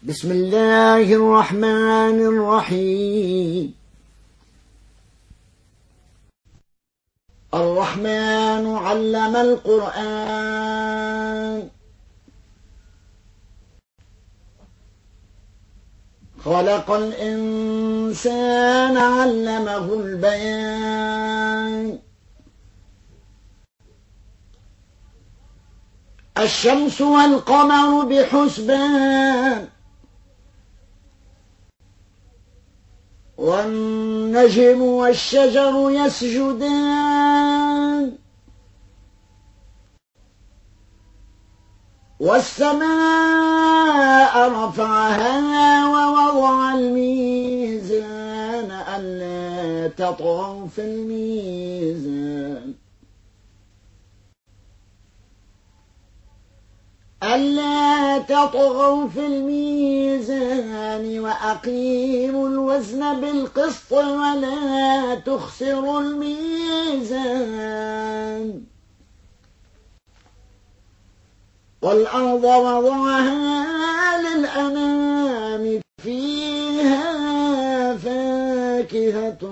بسم الله الرحمن الرحيم. الرحمن علم القرآن خلق الإنسان علمه البيان. الشمس والقمر بحسبان والنجم والشجر يسجدان والسماء رفعها ووضع الميزان ألا تطغوا في الميزان ألا تطغوا في الميزان وأقيموا الوزن بالقسط ولا تخسروا الميزان. والأرض وضعها للأنام فيها فاكهة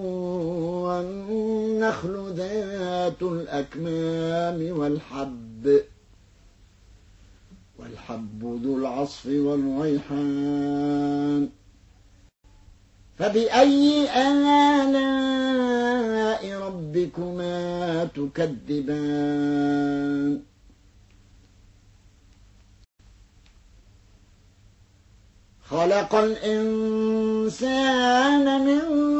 والنخل ذات الأكمام والحب ذو العصف والريحان. فبأي آلاء ربكما تكذبان؟ خلق الإنسان من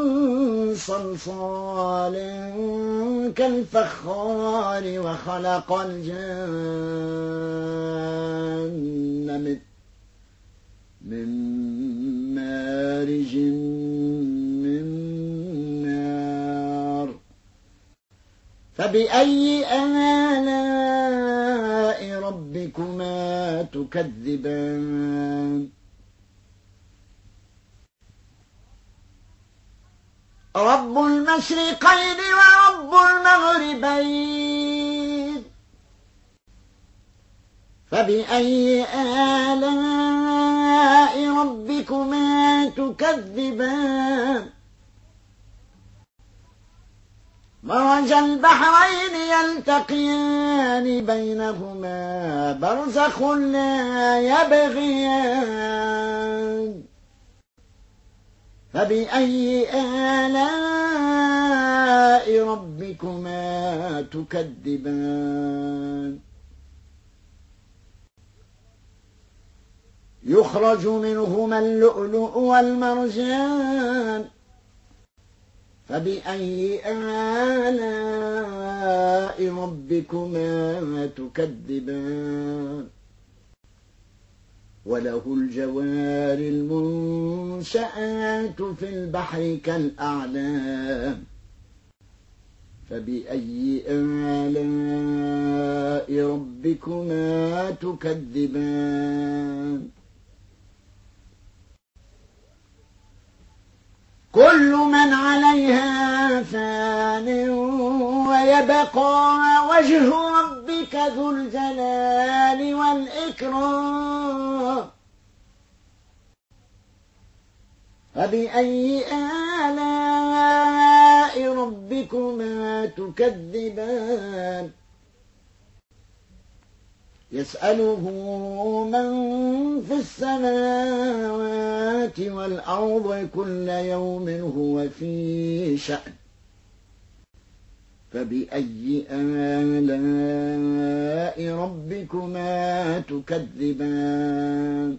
صلصال كالفخار وخلق الجان من مارج من نار. فبأي آلاء ربكما تكذبان؟ رب المشرقين ورب المغربين. فبأي آلاء ربكما تكذبان؟ مرج البحرين يلتقيان بينهما برزخ لا يبغيان. فبأي آلاء ربكما تكذبان؟ يخرج منهما اللؤلؤ والمرجان. فبأي آلاء ربكما تكذبان؟ وله الجوار المنشآت في البحر كالأعلام. فبأي آلاء ربكما تكذبان؟ كل من عليها فان ويبقى وجه ربك ذو الجلال والإكرام. فبأي آلاء ربكما تكذبان؟ يسأله من في السماوات والأرض كل يوم هو في شأن. فبأي آلاء ربكما تكذبان؟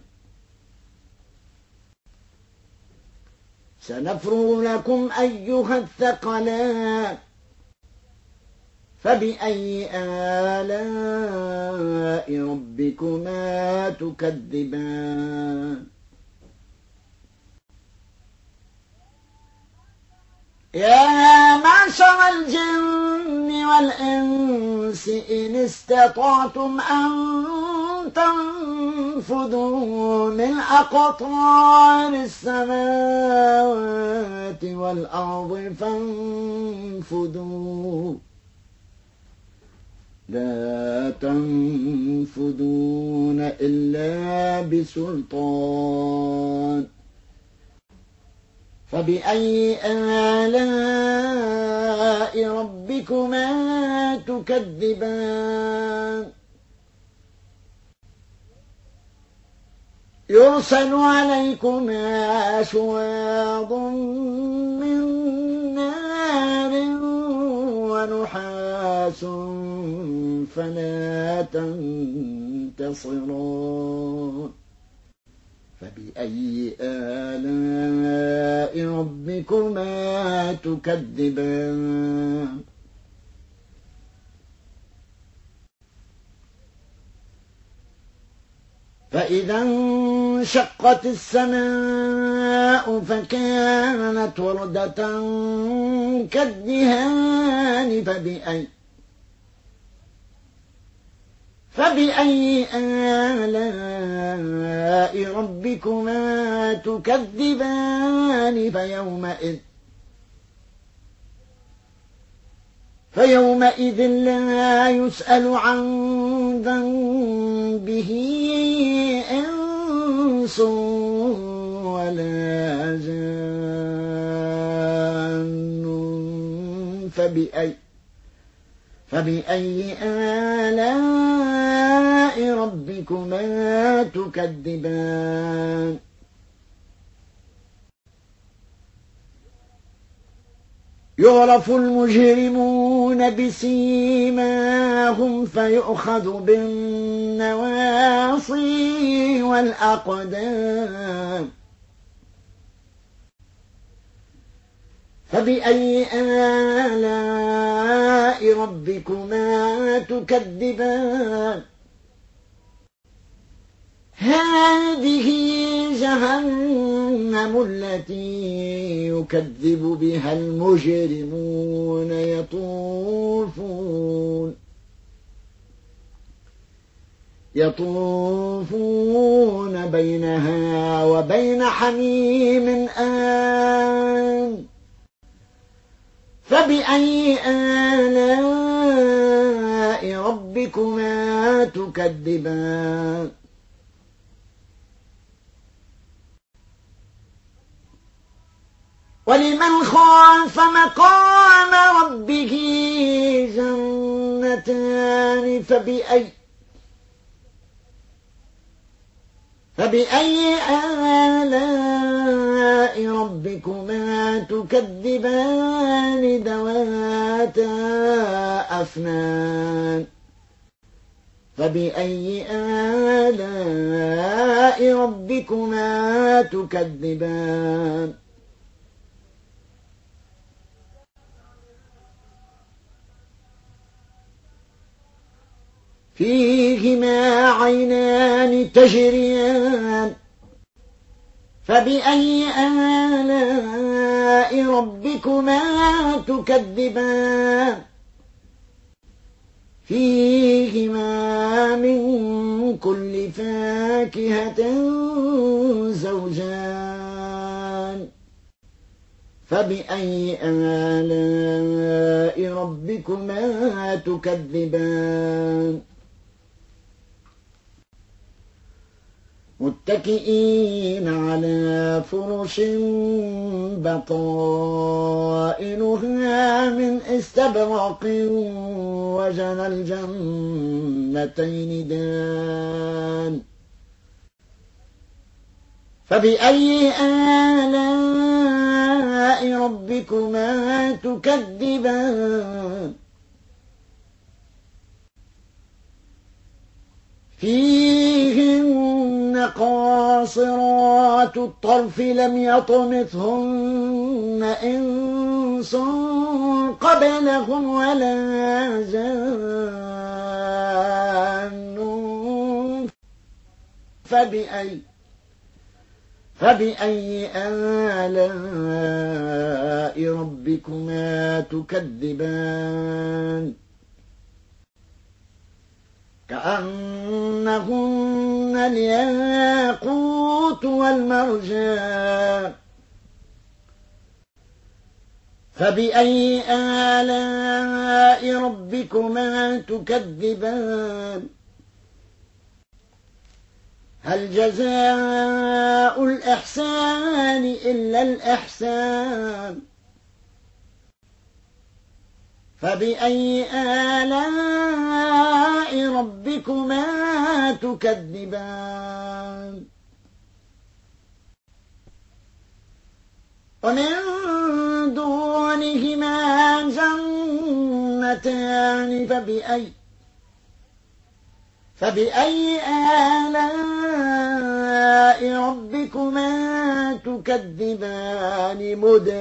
سنفرغ لكم أيها الثقلان. فبأي آلاء ربكما تكذبان؟ يا معشر الجن والإنس إن استطعتم أن تنفذوا من أقطار السماوات والأرض فانفذوا لا تنفذون إلا بسلطان فبأي آلاء ربكما تكذبان يرسل عليكما شواظ من نار ونحاس فلا تنتصران فبأي آلاء ربكما تكذبان فإذا انشقت السماء فكانت وردة كالدهان فبأي آلاء ربكما تكذبان فيومئذ لا يسأل عن ذنبه إنس ولا جان فبأي آلاء ربكما تكذبان يعرف المجرمون بسيماهم فيؤخذ بالنواصي والأقدام فبأي آلاء ربكما تكذبان هذه جهنم التي يكذب بها المجرمون يطوفون بينها وبين حميم آن فبأي آلاء ربكما تكذبان ولمن خاف مقام ربه جنتان فبأي آلاء ربكما تكذبان ذواتا أفنان فبأي آلاء ربكما تكذبان فيهما عينان تجريان فبأي آلاء ربكما تكذبان فيهما من كل فاكهة زوجان فبأي آلاء ربكما تكذبان متكئين على فرش بطائنها من استبرق وجنى الجنتين دان فبأي آلاء ربكما تكذبان فيهن قاصرات الطرف لم يطمثهن إنس قبلهم ولا جان فبأي آلاء ربكما تكذبان كأنهن الياقوت والمرجان فبأي آلاء ربكما تكذبان هل جزاء الإحسان إلا الإحسان فبأي آلاء ربكما تكذبان ومن دونهما جنتان فبأي آلاء ربكما تكذبان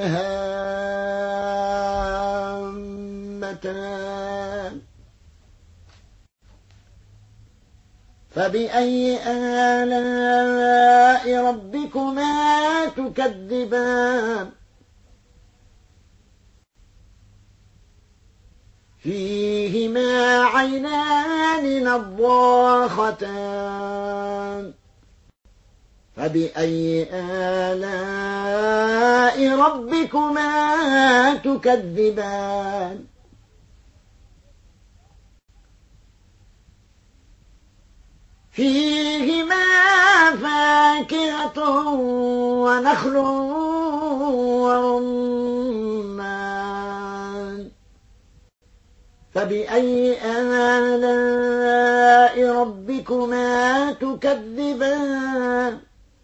مدهامتان فبأي آلاء ربكما تكذبان فيهما عينان نضاختان فبأي آلاء ربكما تكذبان فيهما فاكهة ونخل ورمان فبأي آلاء ربكما تكذبان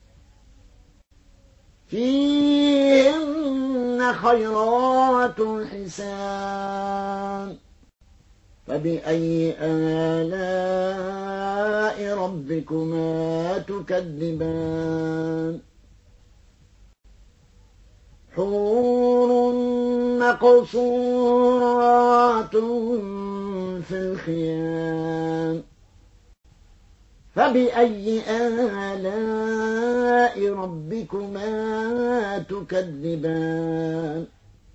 فيهن خيرات حسان فبأي آلاء ربكما تكذبان حور مقصورات في الخيام فبأي آلاء ربكما تكذبان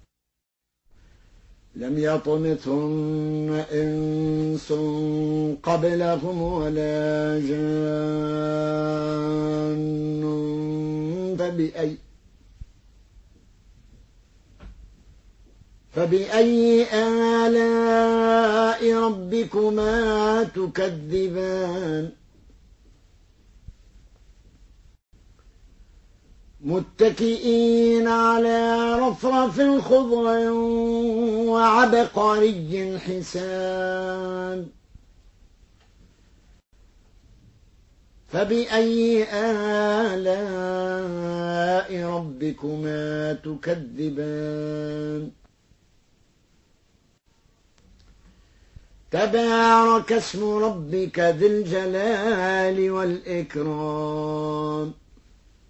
لم يطمثهن إنس قبلهم ولا جان فبأي آلاء ربكما تكذبان متكئين على رفرف خضر وعبقري حسان فبأي آلاء ربكما تكذبان تبارك اسم ربك ذي الجلال والإكرام